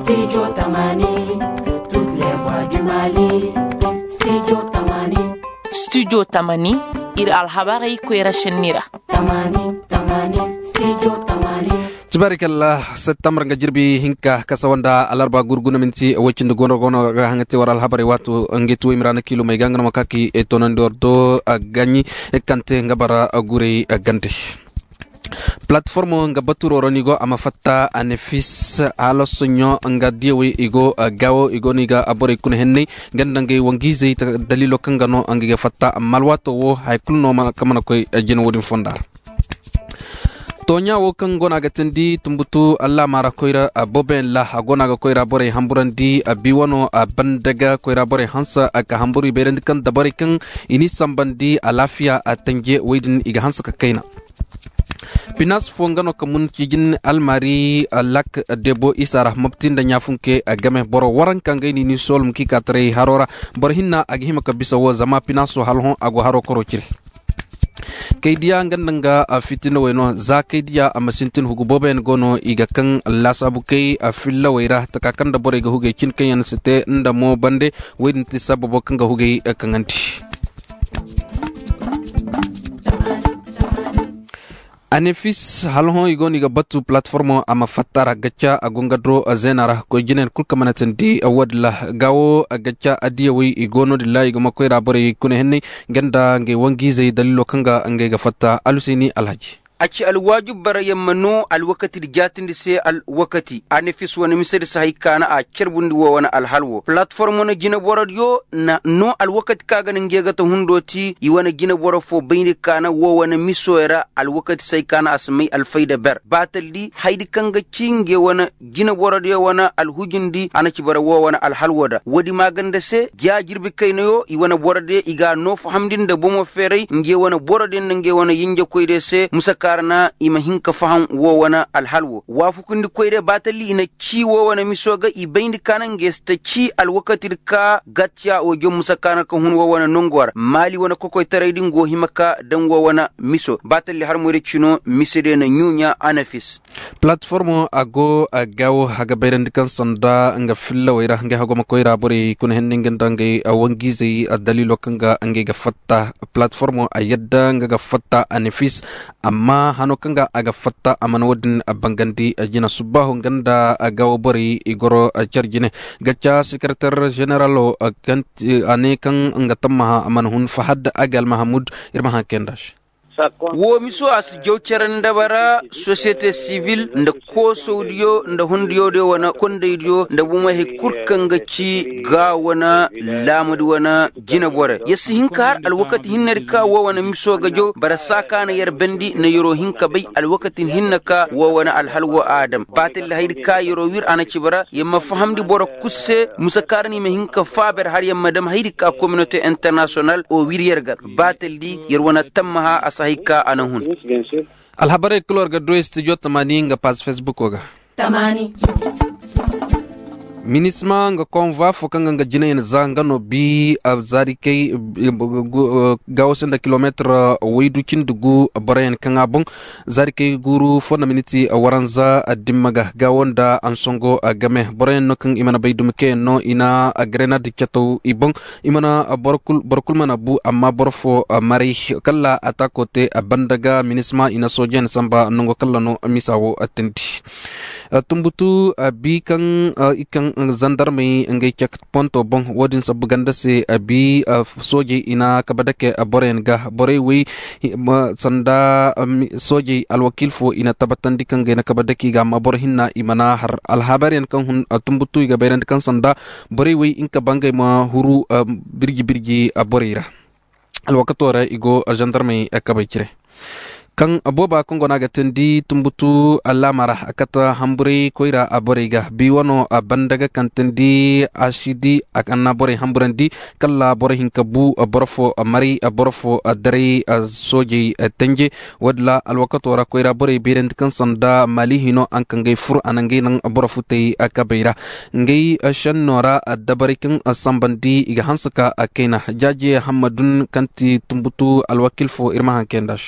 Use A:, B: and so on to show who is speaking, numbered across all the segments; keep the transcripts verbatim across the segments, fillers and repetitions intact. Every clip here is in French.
A: Studio Tamani, toutes les voix du Mali. Studio Tamani.
B: Studio Tamani, ir alhabarai kuera shenira.
A: Tamani, Tamani, Studio Tamani.
C: Tabarakallah, September nga jirbi hinka kasawanda alarba gurguna minti wachindu gono gono hangati waral habari watu ngetu imrana kilo may gangana makaki etonandor do ganyi ekante ngabara gure gante. Platformo nga baturo ronigo amafatta anefis alo sonyo nga diewi igo gawo igo niga abore kun henni gandange wangize dalilo kangano angiga fatta malwato wo haykulno ma kamana koy jeno wodin fondar. Tonya wo kan gona ga tindi tumbutu Allah mara koira boben la gona ga koira bore hamburandi biwano bandaga koira bore hansa aka hamburi berend kan dabari kan ini sambandi alafiya atanje wedin iga hansa ka kaina. Pinas fongano kamun kijin almari lak debo isarah mabtin da nyafunke game boro waran kangay ni sol mki katre harora borhinna aghima kabisa wo zama pinaso halhon ago haro koro chire. Kaidia ngandanga fitina weno za kaidia amasintin hugu boben gono iga kan lasabu kay afilla waira takakan da bore ga huge cin kan sete nda mo bande wedin tisababo kan ga huge kanganti. Anefis halhon igoni ga batu platformo ama fatara gacha agongadro zenara ko jinen kulka manatendi awadla gawo gacha adiyawi igono dilla igoma koira bore kune henni ganda nge wangize dalilo kanga nge ga fatta alusini alhaji
D: aci alwajib bara yammano alwakati jatin se alwakati anefis wani misir sahi kana a cerbundi wo wana alhalwo platform na gina boradyo na no alwakati kaga nge ga to hundoti i wana gina boro fo bayni kana wo wana misoera alwakati sai kana asmai alfaida ber bataldi haidi kanga cinge wana gina boradyo wana alhujindi anaci bara wo wana alhalwoda wadi maganda se gya jirbi kaynayo i wana boradyo iga no fahamdin da bomo ferai nge wana boradyo nge wana yinja koyde se musaka karna ima hinka faham wo wana alhalwo wafu kundi koyre batali ina ci wo wana misoga ibayndi kanan gesta ci alwakatir ka gatya o jom musakana ka hun wo wana nongwar mali wana kokoy taraydin go himaka dan wo wana miso batali har moyre cino misede na nyunya anafis
C: platformo ago agaw haga berend kan sonda nga filla wayra nga hago makoyra bore kun henningen dange awangize adalilo kanga ange ga fatta platformo ayadda nga ga fatta anafis amma hano kanga aga fatta aman wadin bangandi jina subahu ganda agaw bori igoro charjine gacha secretary general ganti ane kan nga tamma aman hun fahad agal mahmud irmaha kendash
D: wo miso as jawcharan dabara société civile nda ko saudiyo nda hundiyo de wana kondeydiyo nda buma he kurkanga ci ga wana lamudi wana gina bore yasi hinkar alwakati hinnarika wo wana miso gajo bara sakana yar bandi na yoro hinka bay alwakatin hinnaka wo wana alhalwa adam batil haydi ka yoro wir ana cibara yamma fahamdi boro kusse musakarani me hinka faber har yamma dam haydi ka communauté international o wir yerga batil di yer wana tamma asa hika anahun
C: alhabare klor ga do studio tamani nga pas facebook oga
A: Tamani
C: minisma nga konva fokanga nga jina yen zanga no bi azari kay gawsenda kilometre waydu cindugu barayen kanga bon zari kay guru fona miniti waranza dimmaga gawonda ansongo game barayen no kan imana baydum ke no ina grenade chato ibon imana borkul borkul mana bu amma borfo mari kala atakote bandaga minisma ina sojen samba nongo kala no misawo atenti tumbutu bi kan ikan zandarme ngay cek ponto bon wodin sa buganda se abi soje ina kabadake boren ga bore wi sanda soje alwakil fo ina tabatandi kan ga kabadaki ga mabor hinna imana har alhabarian kan hun tumbutu ga bayran kan sanda bore wi inka bangay ma huru birgi birgi borira alwakatora igo gendarme akabaycire kan aboba kongo naga tendi tumbutu alamara akata hambure koira aboriga biwano abandaga kan tendi ashidi akanna bore hamburandi kala bore hinkabu borfo mari borfo dare soji tenje wadla alwakatora koira bore birend kan sanda mali hino ankangay fur anangay nang borfo tay akabeira ngay shannora dabarikan sambandi iga hansaka akena jaje hamadun kanti tumbutu alwakil fo irmahan kendash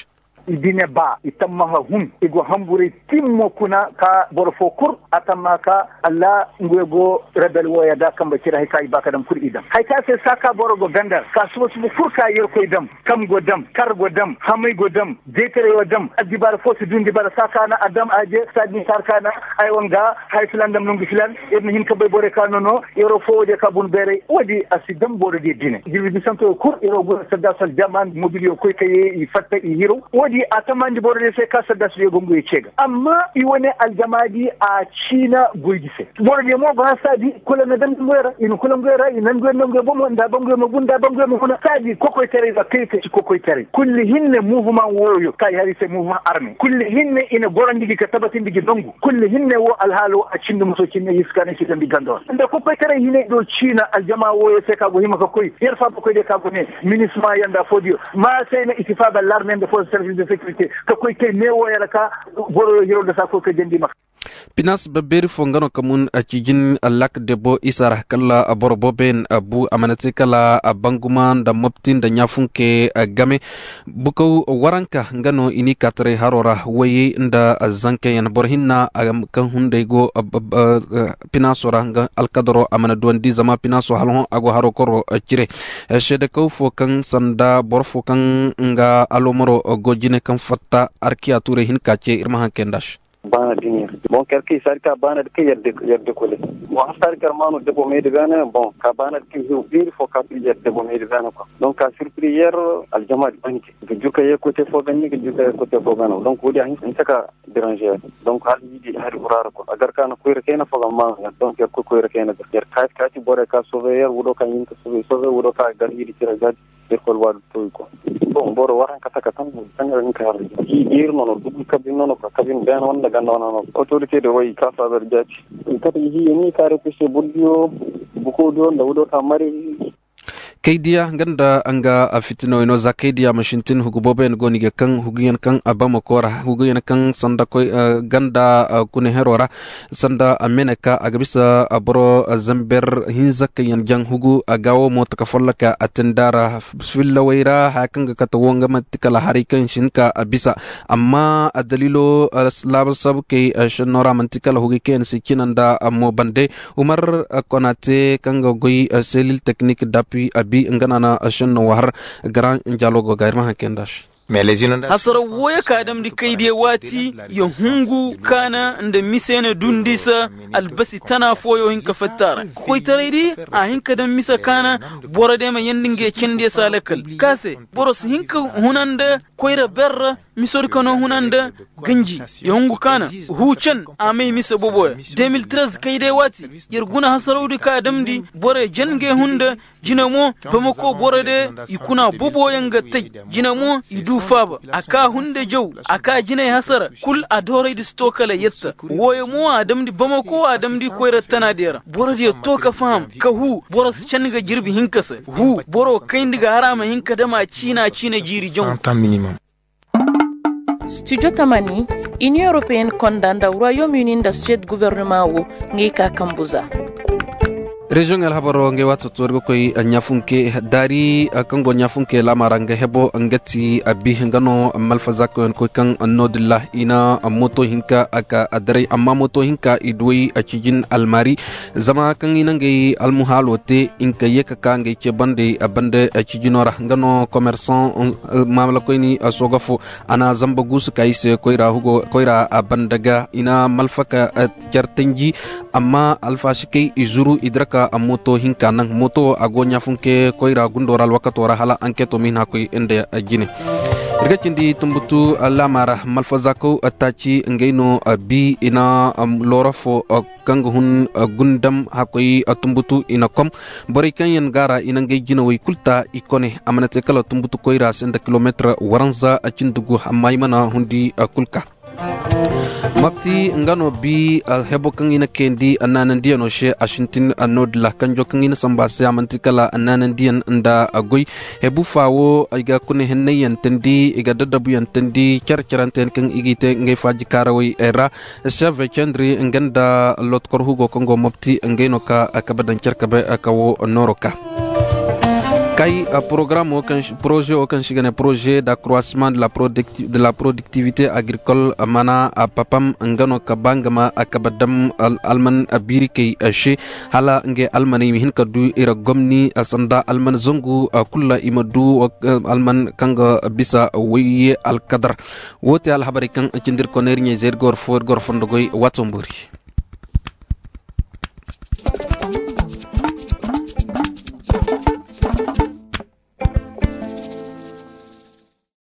E: idine ba itamma hun igo hambure timmo kuna ka borfo kur atamma ka alla ngwego rebel woya da kamba kira hay kai baka dam kur idam hay ka sai saka borogo gandar ka so su furka yer ko idam kam godam kar godam hamay godam jetere godam adibar fo su dundi bar saka na adam aje sadi sarkana ay wanga hay filandam nungi filan ibn hin ka bay bore ka nono yero fo de ka bun bere wadi asidam bore de dine jibi santo kur yero go sadda sal jaman mobilio koy kay i fatta i hiro wadi atamandi bore de sai ka sadda su gongo e cega amma i wone aljamadi a china goydise bore de mo ba sadi kula na dan ngora in kula ngora in nan ngora ngora bomo nda bango mo bunda bango mo hona sadi kokoy tere ba kayte ci kokoy tere kulli hinne mouvement woyo kay hari se mouvement armé kulli hinne ina gorandigi ka tabatin digi dongu kulli hinne wo alhalo a cindu muso cinne yiskane ci tambi gandor nda kokoy tere hinne do china aljama woyo se ka go hima ko koy yerfa ko koy de ka go ne ministre yanda fodio ma sai na itifaba l'armée de force service de sécurité ko koy kay ne woyala ka boro hiro da sa ko ke dendi mak
C: pinas baberi fongano kamun a cijin lak debo isara kala aborobo ben abu amanati kala abanguman da moptin da nyafunke game buko waranka ngano ini katre harora waye nda zanke yan borhinna kan hunde go pinasora nga alkadoro amana dondi zama pinaso halon ago haro koro cire shede ko fo kan sanda borfo kan nga alomoro gojine kan fatta arkia ture hin kace irma hankendash
F: bana dinir bon kerki sarka bana de yerde yerde kole mo sarka manu de bo mede gana bon ka bana ki hu bir fo ka pri yerde bo mede gana ko donc ka surprier al jamaa banki de juka ye côté fo ganni ke juka côté fo gana donc wodi hin saka déranger donc hal yidi har urar ko agar kana ko rekena fo gamma donc ko ko rekena de yer ka ka ti bore ka sauver wudo ka yin ka sauver sauver wudo ka gar yidi tira gad der ko wad to ko bon boro waran ka taka tan tan ren ka har yi ir nono dum kabin nono ka kabin ben wanda ganna nono autorité de way ka fa ber jati kata yi ni ka repese buddio buko do ndawdo ta mari
C: kaydiya ganda anga afitino ino za kaydiya mashintin hugubobe ngoni ge kan hugiyan kan abama kora hugiyan kan sanda koy uh, ganda uh, kune herora sanda ameneka agabisa abro uh, zamber hinza kayan jang hugu agawo motaka follaka atendara filla waira hakanga katawonga matikala harikan shinka abisa amma adalilo uh, slab sab ke uh, shnora mantikala hugi ken sikinanda uh, mo bande umar uh, konate kanga goy uh, selil technique d'appui bi nganana ashin wahar garan jalogo gairma hakendash
G: hasara woya kadam di kaide wati ya hungu kana nda misene dundisa albasi tana foyo hinka fattara koy taredi a hinka dan misa kana borade ma yandinge kende salakal kase boros hinka hunanda koyra berra misor kano hunanda ganji ya hungu kana huchan amai misa boboya deux mille treize kaide wati yerguna hasarudi kadam di bore jange hunda jinamo bamako borade ikuna boboya ngatai jinamo idu faba aka hunde jow aka jine hasara kul adore di stokala yetta woye mo adam di bamako adam di koyra tanadera borodi to ka fam ka hu boros canga jirbi hinkasa hu boro kaindiga harama hinka dama china china jiri jon
H: minimum.
B: Studio Tamani, Union Européenne condamne le Royaume-Uni da Suède gouvernement wo ngi ka kambuza.
C: Region el habaro nge watu torgo koy nyafunke dari kango nyafunke la maranga hebo ngati abi ngano malfaza ko en ko kan nodillah ina moto hinka aka adrai amma moto hinka idwi achijin almari zama kan ina nge almuhalote inka yeka kange ke bande abande achijinora ngano commerçant mamla ko ni asogafo ana zamba gusu kaise koira hugo koira abandaga ina malfaka jartenji amma alfashike izuru idraka a moto hinka nan moto agonya funke koira gundoral wakatora hala enquête mina koy ende gine irga cindi tumbutu lamara malfazako atachi ngaino bi ina um, lorafo uh, kango hun uh, gundam hakoy uh, tumbutu ina kom bari kanyen gara ina ngay gina way kulta ikone amanate kala tumbutu koira senda kilometre waranza acindugu hamaymana hundi uh, kulka mapti ngano bi uh, hebo kangina kendi ananan diano she ashintin anod la kanjo kangina sambase amantikala ananan dian nda agoy hebu fawo iga kune henne yantendi iga dadabu yantendi charcharanten kang igite ngay faji karawi era chef chandri nganda lot korhugo kongo mapti ngeno ka akabadan charkabe akawo noroka Kai programme aucun projet aucun chigane projet d'accroissement de la producti de la productivité agricole mana a papam ngano kabangama akabadam al alman abiri kay ashi hala nge almani hin kadu ira gomni asanda alman zongu kulla imadu alman kanga bisa wiye al kadar wote al habari kan cindir koner nye zer gor for gor fondogoy watomburi